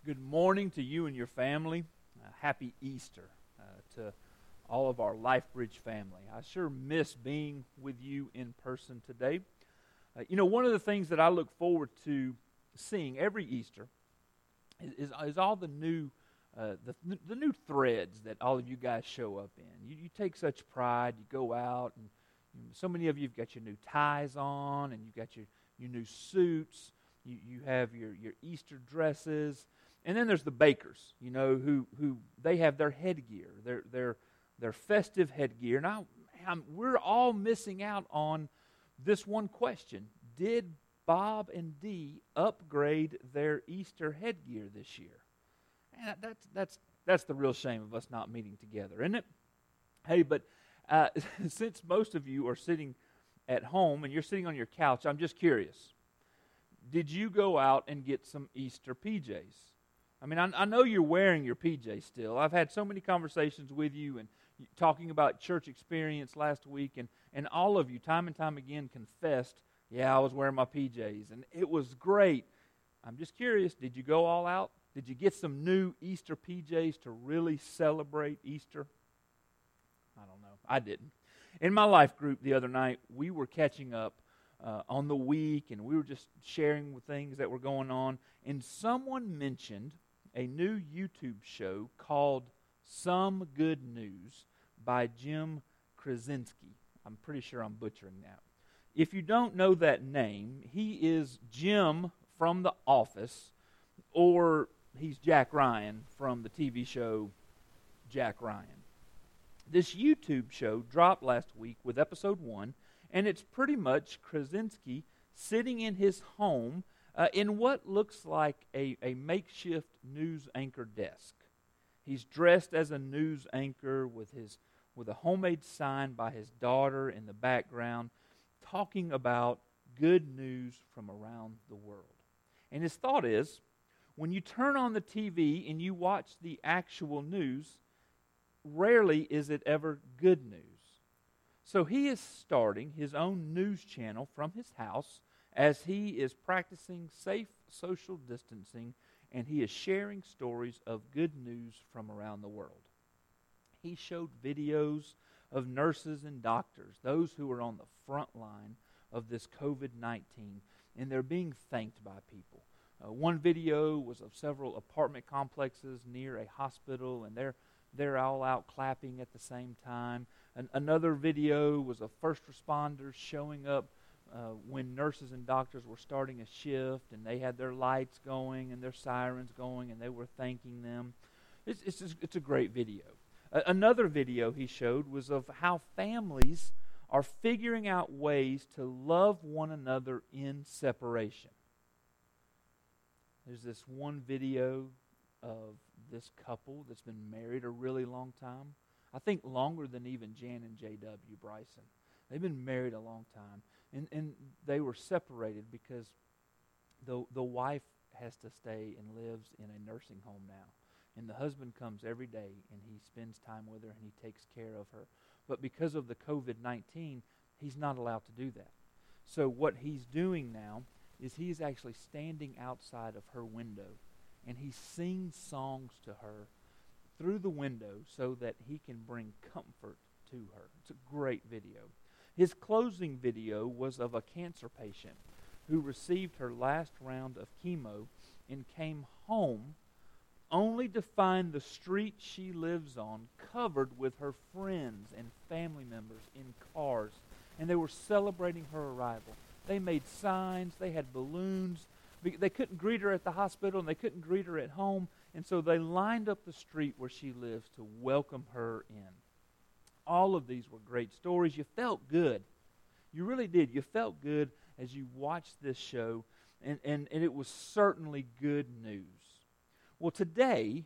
Good morning to you and your family. Happy Easter to all of our LifeBridge family. I sure miss being with you in person today. One of the things that I look forward to seeing every Easter is all the new the new threads that all of you guys show up in. You take such pride. You go out, and so many of you have got your new ties on, and you've got your new suits. You have your Easter dresses. And then there's the bakers, who they have their headgear, their festive headgear. Now, we're all missing out on this one question. Did Bob and Dee upgrade their Easter headgear this year? And that's the real shame of us not meeting together, isn't it? Hey, but since most of you are sitting at home and you're sitting on your couch, I'm just curious. Did you go out and get some Easter PJs? I mean, I know you're wearing your PJs still. I've had so many conversations with you and talking about church experience last week, and all of you, time and time again, confessed, yeah, I was wearing my PJs, and it was great. I'm just curious, did you go all out? Did you get some new Easter PJs to really celebrate Easter? I don't know. I didn't. In my life group the other night, we were catching up on the week, and we were just sharing with things that were going on, and someone mentioned a new YouTube show called Some Good News by Jim Krasinski. I'm pretty sure I'm butchering that. If you don't know that name, he is Jim from The Office, or he's Jack Ryan from the TV show Jack Ryan. This YouTube show dropped last week with episode 1, and it's pretty much Krasinski sitting in his home in what looks like a makeshift news anchor desk. He's dressed as a news anchor with a homemade sign by his daughter in the background, talking about good news from around the world. And his thought is, when you turn on the TV and you watch the actual news, rarely is it ever good news. So he is starting his own news channel from his house as he is practicing safe social distancing, and he is sharing stories of good news from around the world. He showed videos of nurses and doctors, those who are on the front line of this COVID-19, and they're being thanked by people. One video was of several apartment complexes near a hospital, and they're all out clapping at the same time. Another video was of first responders showing up when nurses and doctors were starting a shift, and they had their lights going and their sirens going, and they were thanking them. It's a great video. Another video he showed was of how families are figuring out ways to love one another in separation. There's this one video of this couple that's been married a really long time. I think longer than even Jan and J.W. Bryson. They've been married a long time. And they were separated because the wife has to stay and lives in a nursing home now. And the husband comes every day, and he spends time with her, and he takes care of her. But because of the COVID-19, he's not allowed to do that. So what he's doing now is he's actually standing outside of her window, and he sings songs to her through the window so that he can bring comfort to her. It's a great video. His closing video was of a cancer patient who received her last round of chemo and came home only to find the street she lives on covered with her friends and family members in cars. And they were celebrating her arrival. They made signs, they had balloons. They couldn't greet her at the hospital, and they couldn't greet her at home. And so they lined up the street where she lives to welcome her in. All of these were great stories. You felt good. You really did. You felt good as you watched this show, and it was certainly good news. Well, today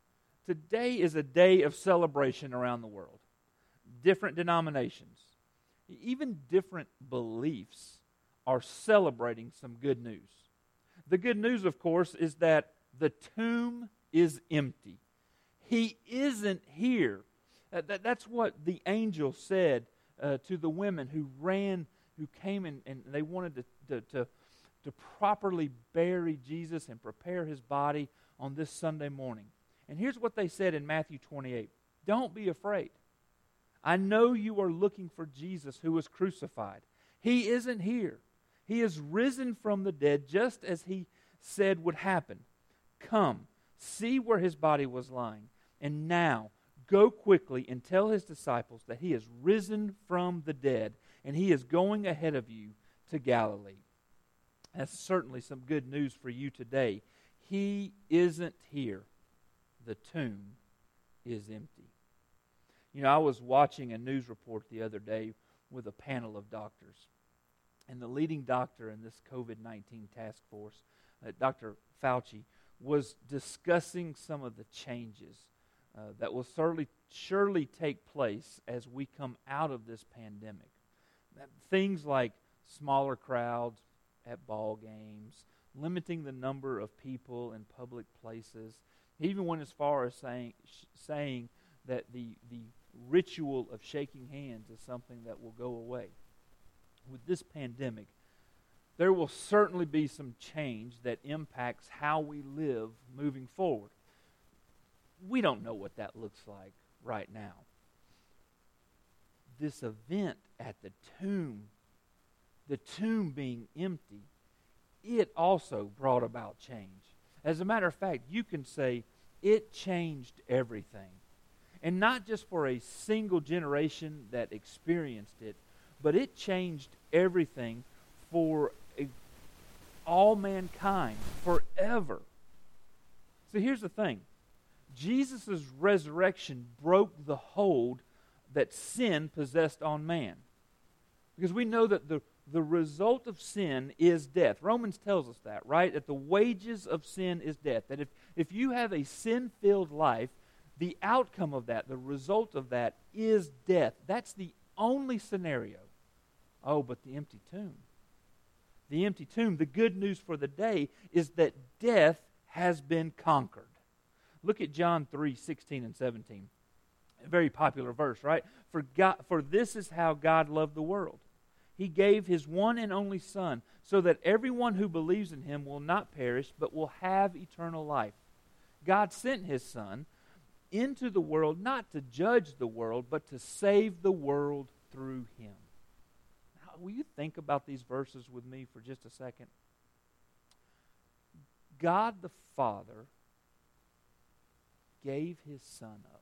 is a day of celebration around the world. Different denominations, even different beliefs are celebrating some good news. The good news, of course, is that the tomb is empty. He isn't here. That's what the angel said to the women who came and they wanted to properly bury Jesus and prepare his body on this Sunday morning. And here's what they said in Matthew 28. Don't be afraid. I know you are looking for Jesus who was crucified. He isn't here. He is risen from the dead just as he said would happen. Come, see where his body was lying. And now, go quickly and tell his disciples that he is risen from the dead and he is going ahead of you to Galilee. That's certainly some good news for you today. He isn't here. The tomb is empty. You know, I was watching a news report the other day with a panel of doctors. And the leading doctor in this COVID-19 task force, Dr. Fauci, was discussing some of the changes that will surely take place as we come out of this pandemic. Things like smaller crowds at ball games, limiting the number of people in public places. He even went as far as saying that the ritual of shaking hands is something that will go away. With this pandemic, there will certainly be some change that impacts how we live moving forward. We don't know what that looks like right now. This event at the tomb being empty, it also brought about change. As a matter of fact, you can say it changed everything. And not just for a single generation that experienced it, but it changed everything for all mankind forever. So here's the thing. Jesus' resurrection broke the hold that sin possessed on man. Because we know that the result of sin is death. Romans tells us that, right? That the wages of sin is death. That if you have a sin-filled life, the outcome of that, the result of that, is death. That's the only scenario. Oh, but the empty tomb. The empty tomb, the good news for the day is that death has been conquered. Look at John 3:16 and 17. A very popular verse, right? For this is how God loved the world. He gave his one and only Son so that everyone who believes in him will not perish but will have eternal life. God sent his Son into the world not to judge the world but to save the world through him. Now, will you think about these verses with me for just a second? God the Father gave his Son up.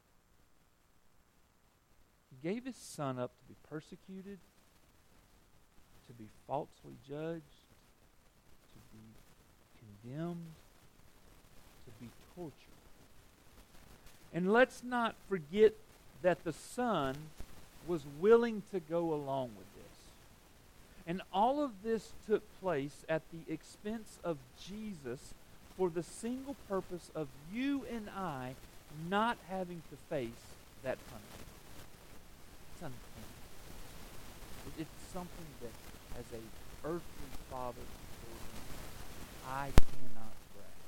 He gave his Son up to be persecuted, to be falsely judged, to be condemned, to be tortured. And let's not forget that the Son was willing to go along with this. And all of this took place at the expense of Jesus for the single purpose of you and I not having to face that punishment. It's unclean. It's something that, as an earthly father before him, I cannot grasp.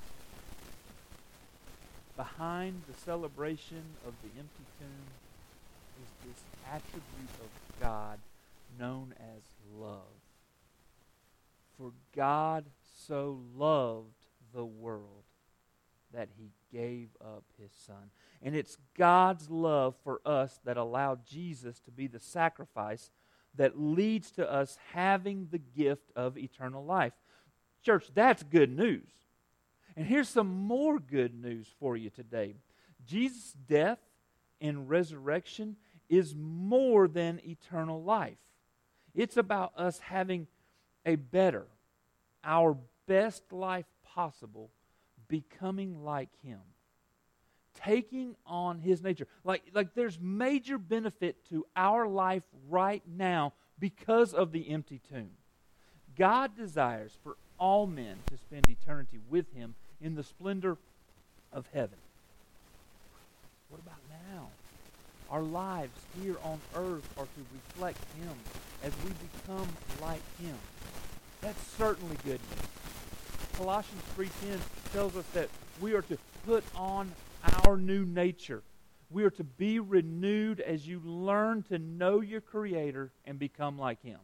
Behind the celebration of the empty tomb is this attribute of God known as love. For God so loved the world that he gave up his Son. And it's God's love for us that allowed Jesus to be the sacrifice that leads to us having the gift of eternal life. Church, that's good news. And here's some more good news for you today. Jesus' death and resurrection is more than eternal life. It's about us having a better, our best life possible, becoming like him. Taking on his nature. Like there's major benefit to our life right now because of the empty tomb. God desires for all men to spend eternity with him in the splendor of heaven. What about now? Our lives here on earth are to reflect him as we become like him. That's certainly good news. Colossians 3:10 tells us that we are to put on our new nature. We are to be renewed as you learn to know your Creator and become like him.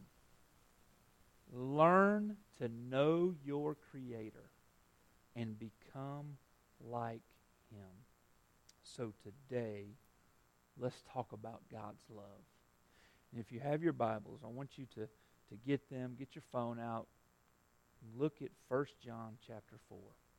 Learn to know your Creator and become like Him. So today, let's talk about God's love. And if you have your Bibles, I want you to get them, get your phone out, and look at 1 John chapter 4.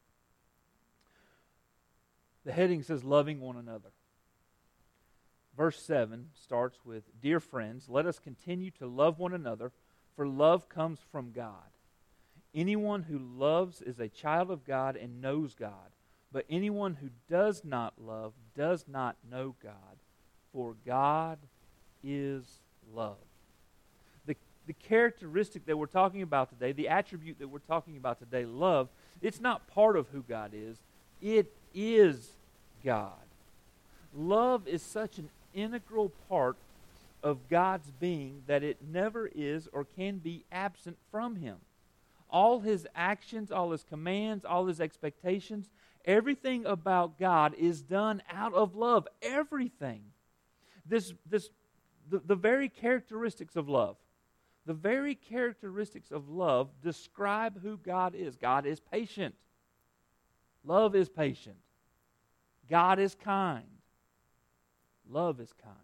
The heading says, loving one another. Verse 7 starts with, dear friends, let us continue to love one another, for love comes from God. Anyone who loves is a child of God and knows God. But anyone who does not love does not know God, for God is love. The characteristic that we're talking about today, the attribute that we're talking about today, love, it's not part of who God is. It is God. Love is such an integral part of God's being that it never is or can be absent from Him. All His actions, all His commands, all His expectations, everything about God is done out of love. Everything. The very characteristics of love. The very characteristics of love describe who God is. God is patient. Love is patient. God is kind. Love is kind.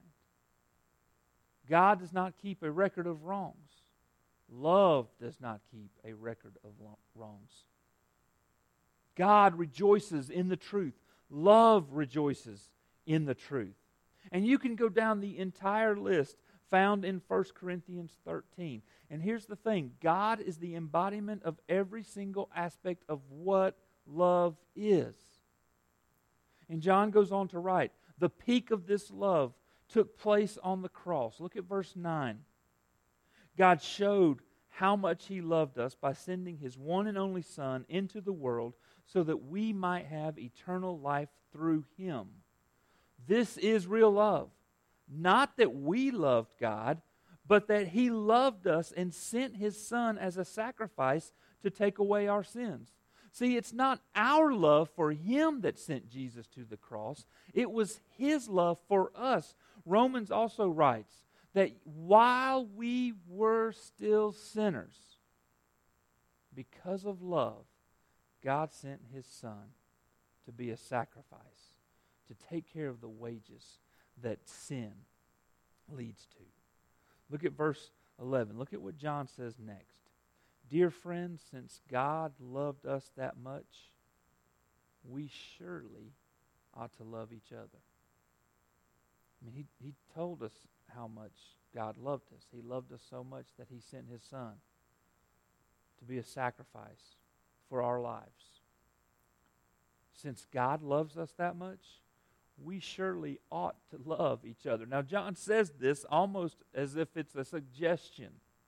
God does not keep a record of wrongs. Love does not keep a record of wrongs. God rejoices in the truth. Love rejoices in the truth. And you can go down the entire list found in 1 Corinthians 13. And here's the thing. God is the embodiment of every single aspect of what love is. And John goes on to write, the peak of this love took place on the cross. Look at verse 9. God showed how much He loved us by sending His one and only Son into the world so that we might have eternal life through Him. This is real love. Not that we loved God, but that He loved us and sent His Son as a sacrifice to take away our sins. See, it's not our love for Him that sent Jesus to the cross. It was His love for us. Romans also writes that while we were still sinners, because of love, God sent His Son to be a sacrifice, to take care of the wages that sin leads to. Look at verse 11. Look at what John says next. Dear friends, since God loved us that much, we surely ought to love each other. I mean, he told us how much God loved us. He loved us so much that He sent His Son to be a sacrifice for our lives. Since God loves us that much, we surely ought to love each other. Now, John says this almost as if it's a suggestion.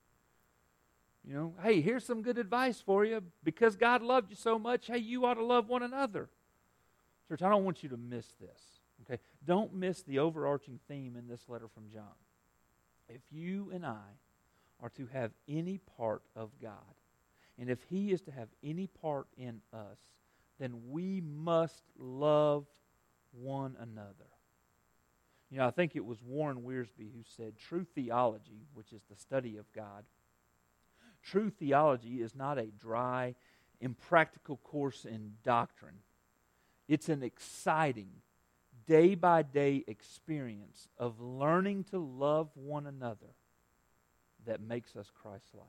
You know, hey, here's some good advice for you. Because God loved you so much, hey, you ought to love one another. Church, I don't want you to miss this. Okay? Don't miss the overarching theme in this letter from John. If you and I are to have any part of God, and if He is to have any part in us, then we must love one another. You know, I think it was Warren Wiersbe who said, true theology, which is the study of God, true theology is not a dry, impractical course in doctrine. It's an exciting, day-by-day experience of learning to love one another that makes us Christ-like.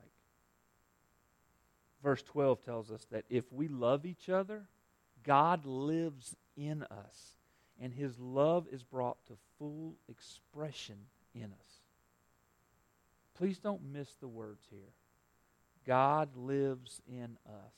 Verse 12 tells us that if we love each other, God lives in us, and His love is brought to full expression in us. Please don't miss the words here. God lives in us.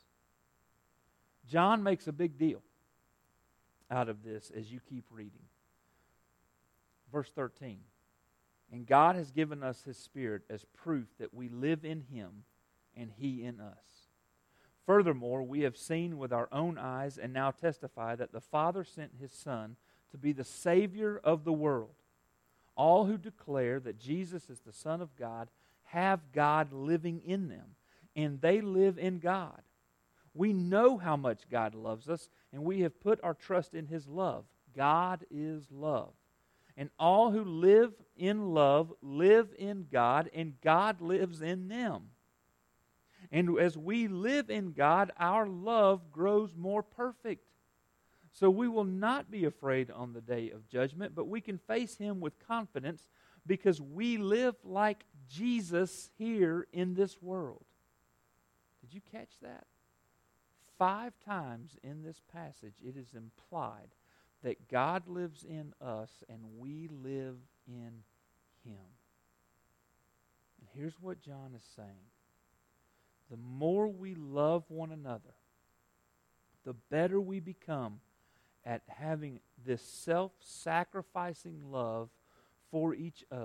John makes a big deal out of this as you keep reading. Verse 13. And God has given us His Spirit as proof that we live in Him and He in us. Furthermore, we have seen with our own eyes and now testify that the Father sent His Son to be the Savior of the world. All who declare that Jesus is the Son of God have God living in them, and they live in God. We know how much God loves us, and we have put our trust in His love. God is love. And all who live in love live in God, and God lives in them. And as we live in God, our love grows more perfect. So we will not be afraid on the day of judgment, but we can face Him with confidence because we live like Jesus here in this world. Did you catch that? 5 times in this passage it is implied that God lives in us and we live in Him. And here's what John is saying. The more we love one another, the better we become at having this self-sacrificing love for each other.